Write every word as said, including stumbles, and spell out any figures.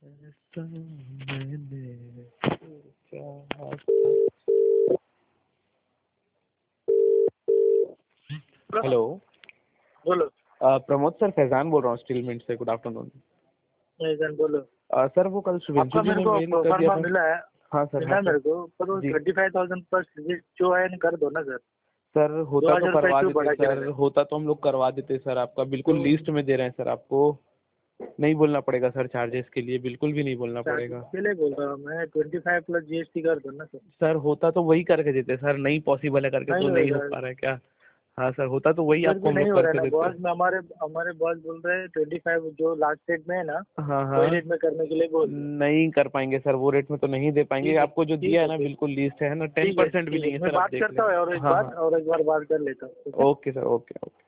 ऐसा मैंने चाहा था। हेलो। बोलो। अ, प्रमोद सर, फैजान बोल रहा हूँ स्टील मिंट से। Good afternoon. फैजान बोलो। अ, सर वो कल शुभेंशु आपका जी मेरे ने को मेल कर दिया प्रोफार्मा था। मिला है। हाँ सर, मिला हाँ है सर मेरे को, पर वो जी। ट्वेंटी फाइव थाउजेंड पर ज्वाइन कर दो ना सर। सर दो होता तो हजार रुपये करवा क्यों देते बढ़ा के सर, रहे? होता तो हम लोग करवा देते सर। आपका बिल्कुल तो लिस्ट में दे रहे हैं सर। आपको नहीं बोलना पड़ेगा सर चार्जेस के लिए, बिल्कुल भी नहीं बोलना चार्जेस पड़ेगा। के लिए बोल रहा हूँ मैं, ट्वेंटी फाइव प्लस जीएसटी कर दो ना सर। सर होता तो वही करके देते सर, नहीं पॉसिबल है करके तो नहीं नहीं हो होगा। पा रहा है क्या? हाँ सर, होता तो वही इधर आपको भी हम नहीं लोग हो रहा है करके ना देते। बॉस में, हमारे हमारे बॉस बोल रहे हैं ट्वेंटी फाइव जो लास्ट रेट में है ना, हाँ वही हाँ। रेट में करने के लिए बोल रहे हैं। नहीं कर पाएंगे सर, वो रेट में तो नहीं दे पाएंगे। ठीक है आपको जो ठीक दिया है है ना फिर। बिल्कुल लिस्ट है ना, टेन ठीक है परसेंट भी ठीक है, नहीं है मैं सर, आप बात देख करता हूँ और लेना। एक हाँ बार हाँ। और एक बार बात कर लेता हूँ, ठीक है। Okay sir, okay okay.